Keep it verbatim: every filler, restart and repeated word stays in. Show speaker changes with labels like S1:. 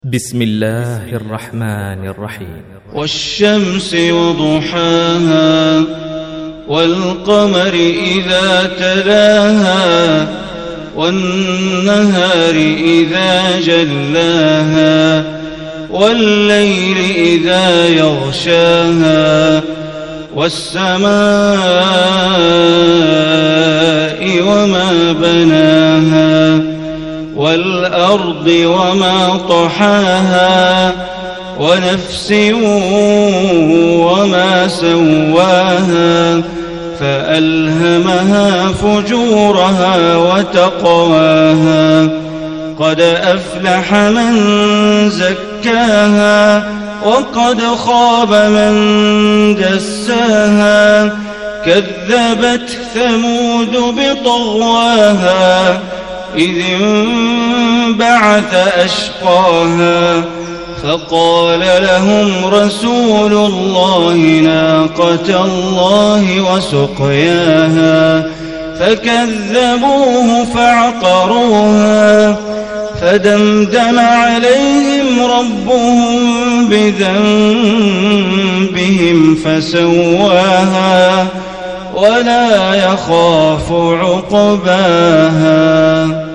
S1: بسم الله الرحمن الرحيم.
S2: والشمس وضحاها والقمر إذا تلاها والنهار إذا جلاها والليل إذا يغشاها والسماء وما بناها والأرض وما طحاها ونفس وما سواها فألهمها فجورها وتقواها قد أفلح من زكاها وقد خاب من دساها كذبت ثمود بطغواها إذ انبعث أشقاها فقال لهم رسول الله ناقة الله وسقياها فكذبوه فعقروها فدمدم عليهم ربهم بذنبهم فسواها ولا يخاف عقباها.